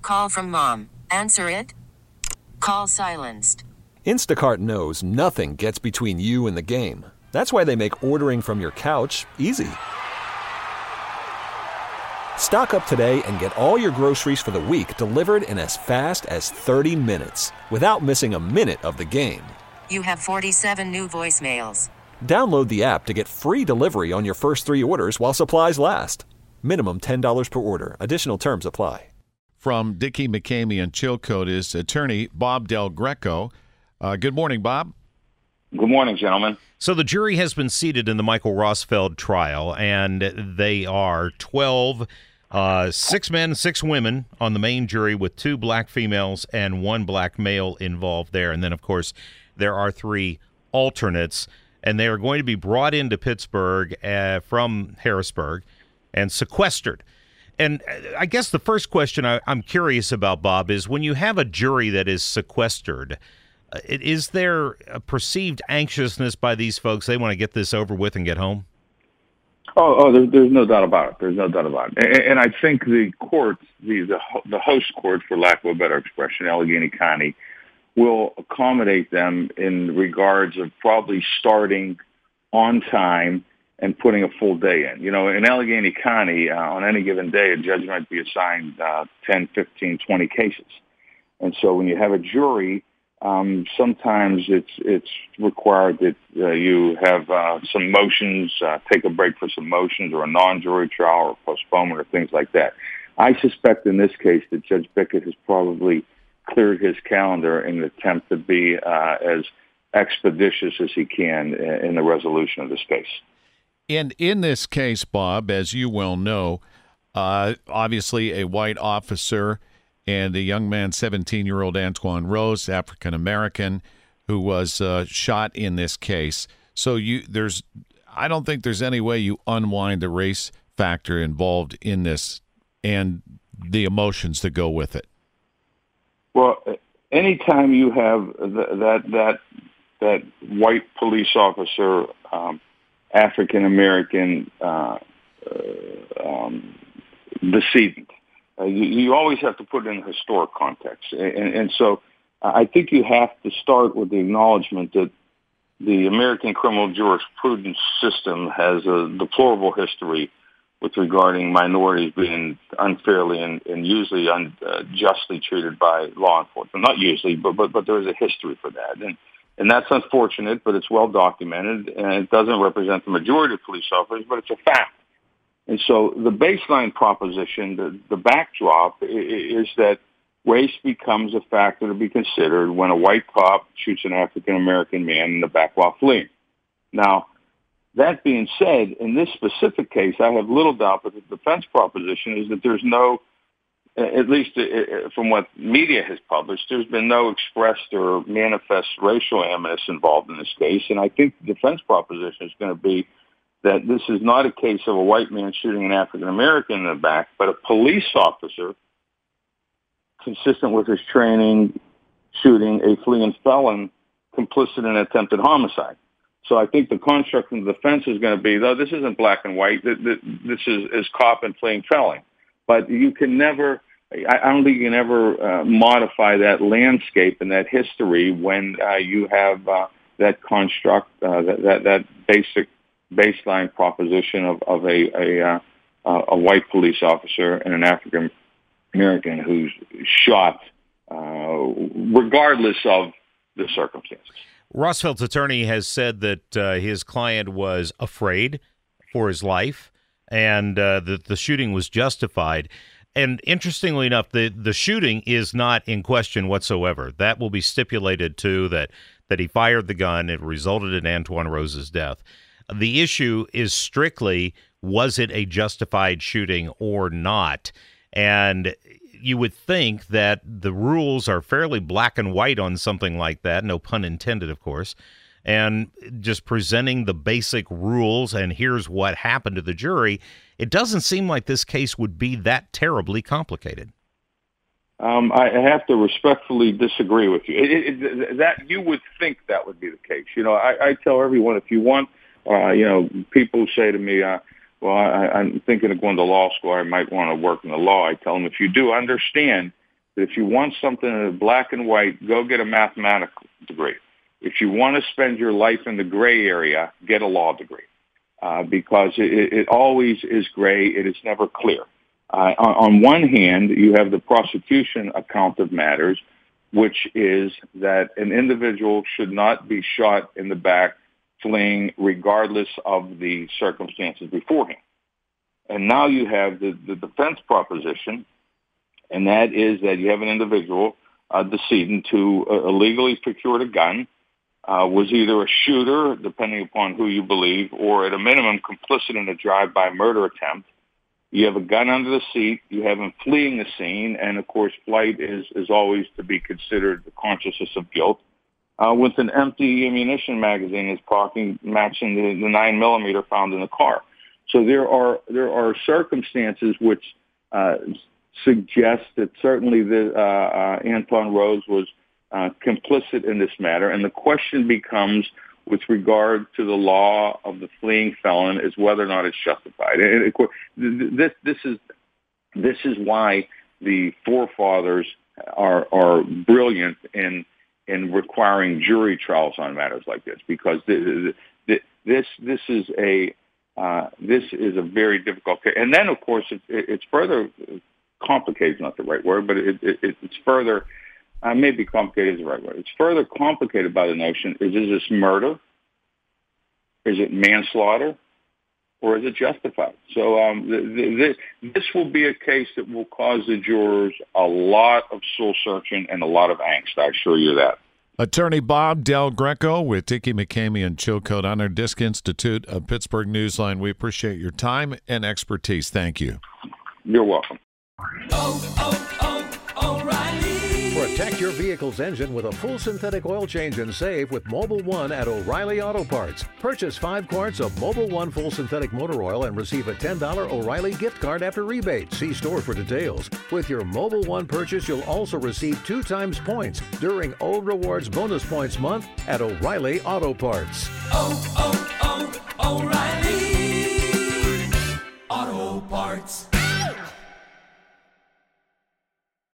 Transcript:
Call from mom. Answer it. Call silenced. Instacart knows nothing gets between you and the game. That's why they make ordering from your couch easy. Stock up today and get all your groceries for the week delivered in as fast as 30 minutes without missing a minute of the game. You have 47 new voicemails. Download the app to get free delivery on your first 3 orders while supplies last. Minimum $10 per order. Additional terms apply. From Dickey McCamey and Chilcote is attorney Bob Del Greco. Good morning, Bob. Good morning, gentlemen. So the jury has been seated in the Michael Rossfeld trial, and they are 12, 6 men, 6 women on the main jury with 2 black females and 1 black male involved there. And then, of course, there are 3 alternates, and they are going to be brought into Pittsburgh from Harrisburg and sequestered. And I guess the first question I'm curious about, Bob, is when you have a jury that is sequestered, is there a perceived anxiousness by these folks? They want to get this over with and get home? There's no doubt about it. There's no doubt about it. And I think the courts, the host court, for lack of a better expression, Allegheny County, will accommodate them in regards of probably starting on time and putting a full day in. You know, in Allegheny County, on any given day, a judge might be assigned 10, 15, 20 cases. And so when you have a jury, sometimes it's required that you have some motions, take a break for some motions, or a non-jury trial or postponement or things like that. I suspect in this case that Judge Bickett has probably cleared his calendar in an attempt to be as expeditious as he can in the resolution of this case. And in this case, Bob, as you well know, obviously a white officer and a young man, 17-year-old Antoine Rose, African-American, who was shot in this case. So I don't think there's any way you unwind the race factor involved in this and the emotions that go with it. Well, anytime you have that white police officer, African-American decedent, you always have to put it in historic context. And so I think you have to start with the acknowledgement that the American criminal jurisprudence system has a deplorable history with regarding minorities being unfairly and usually unjustly treated by law enforcement. Not usually, but there is a history for that. And that's unfortunate, but it's well documented, and it doesn't represent the majority of police officers, but it's a fact. And so the baseline proposition, the backdrop, is that race becomes a factor to be considered when a white cop shoots an African-American man in the back while fleeing. Now, that being said, in this specific case, I have little doubt that the defense proposition is that there's no, at least from what media has published, there's been no expressed or manifest racial animus involved in this case. And I think the defense proposition is going to be that this is not a case of a white man shooting an African-American in the back, but a police officer, consistent with his training, shooting a fleeing felon complicit in attempted homicide. So I think the construct of the defense is going to be, though this isn't black and white, this is cop and fleeing felon. But you can never, I don't think you can ever modify that landscape and that history when you have that construct, that basic baseline proposition of a white police officer and an African American who's shot, regardless of the circumstances. Rossfeld's attorney has said that his client was afraid for his life and that the shooting was justified. And interestingly enough, the shooting is not in question whatsoever. That will be stipulated, too, that he fired the gun. It resulted in Antoine Rose's death. The issue is strictly, was it a justified shooting or not? And you would think that the rules are fairly black and white on something like that, no pun intended, of course, and just presenting the basic rules and here's what happened to the jury, it doesn't seem like this case would be that terribly complicated. I have to respectfully disagree with you. That you would think that would be the case. You know, I tell everyone, if you want, people say to me, I'm thinking of going to law school. I might want to work in the law. I tell them, if you do, understand If you want something in black and white, go get a mathematics degree. If you want to spend your life in the gray area, get a law degree, because it always is gray. It is never clear. On one hand, you have the prosecution account of matters, which is that an individual should not be shot in the back fleeing regardless of the circumstances beforehand. And now you have the defense proposition, and that is that you have an individual, decedent, who illegally procured a gun, was either a shooter, depending upon who you believe, or at a minimum complicit in a drive-by murder attempt. You have a gun under the seat. You have him fleeing the scene. And, of course, flight is always to be considered the consciousness of guilt. With an empty ammunition magazine in his pocket, matching the 9mm found in the car. So there are circumstances which suggest that certainly Antwon Rose was complicit in this matter. And the question becomes, with regard to the law of the fleeing felon, is whether or not it's justified. And of course, this is why the forefathers are brilliant in requiring jury trials on matters like this, because this is a very difficult case. And then, of course, it's further complicated. Is not the right word, but it's further. Maybe complicated is the right word. It's further complicated by the notion: is this murder? Is it manslaughter? Or is it justified? So this will be a case that will cause the jurors a lot of soul searching and a lot of angst. I assure you that. Attorney Bob Del Greco with Dickey McCamey and Chilcote Honor Disc Institute of Pittsburgh Newsline. We appreciate your time and expertise. Thank you. You're welcome. O'Reilly. Protect your vehicle's engine with a full synthetic oil change and save with Mobil 1 at O'Reilly Auto Parts. Purchase 5 quarts of Mobil 1 full synthetic motor oil and receive a $10 O'Reilly gift card after rebate. See store for details. With your Mobil 1 purchase, you'll also receive 2 times points during O Rewards Bonus Points Month at O'Reilly Auto Parts.